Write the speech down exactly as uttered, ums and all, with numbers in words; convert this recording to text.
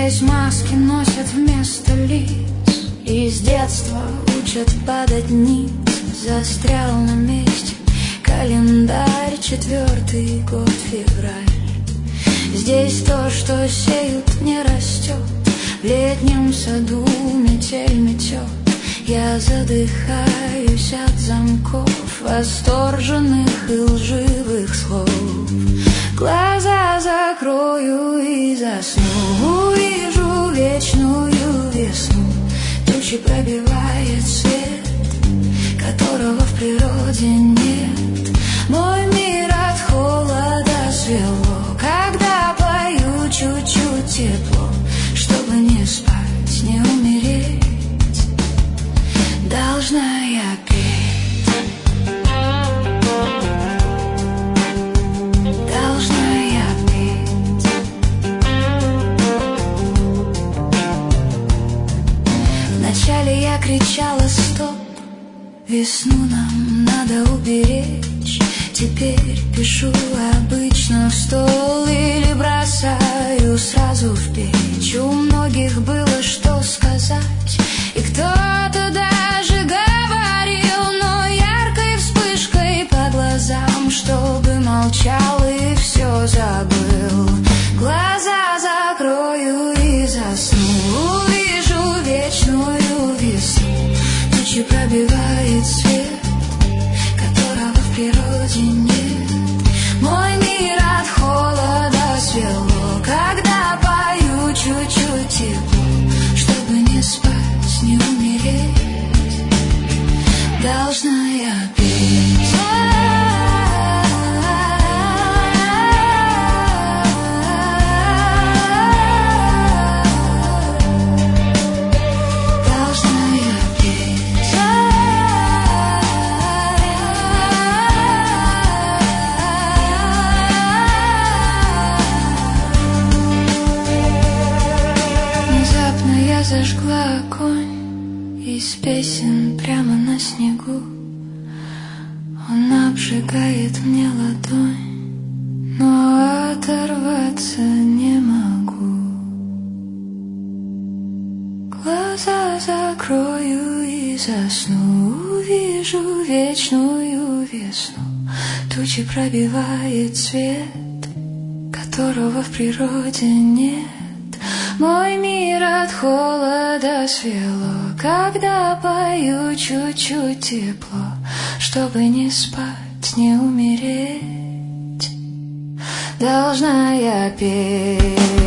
Здесь маски носят вместо лиц, и с детства учат падать ниц. Застрял на месте календарь, четвертый год февраль. Здесь то, что сеют, не растет. В летнем саду метель метет. Я задыхаюсь от замков, восторженных и лживых слов. Глаза закрою и засну, увижу вечную весну. Тучи пробивает свет, которого в природе нет. Мой мир от холода свело, когда пою чуть-чуть тепло. Чтобы не спать, не умереть, должна я петь. Должна я петь. Вначале я кричала стоп, весну нам надо уберечь. Теперь пишу обычно в стол или бросаю сразу в печь. У многих было что сказать, и кто-то даже говорил, но яркой вспышкой по глазам, чтобы молчал и все забыл. Глаза закрою и засну, увижу вечную весну. Тучи пробивает свет, которого в природе нет. Мой мир от холода свело, когда пою чуть-чуть тепло. Чтобы не спать, не умереть, должна я петь. Зажгла огонь из песен прямо на снегу. Он обжигает мне ладонь, но оторваться не могу. Глаза закрою и засну, увижу вечную весну. Тучи пробивает свет, которого в природе нет. Мой мир от холода свело, когда пою чуть-чуть тепло. Чтобы не спать, не умереть, должна я петь.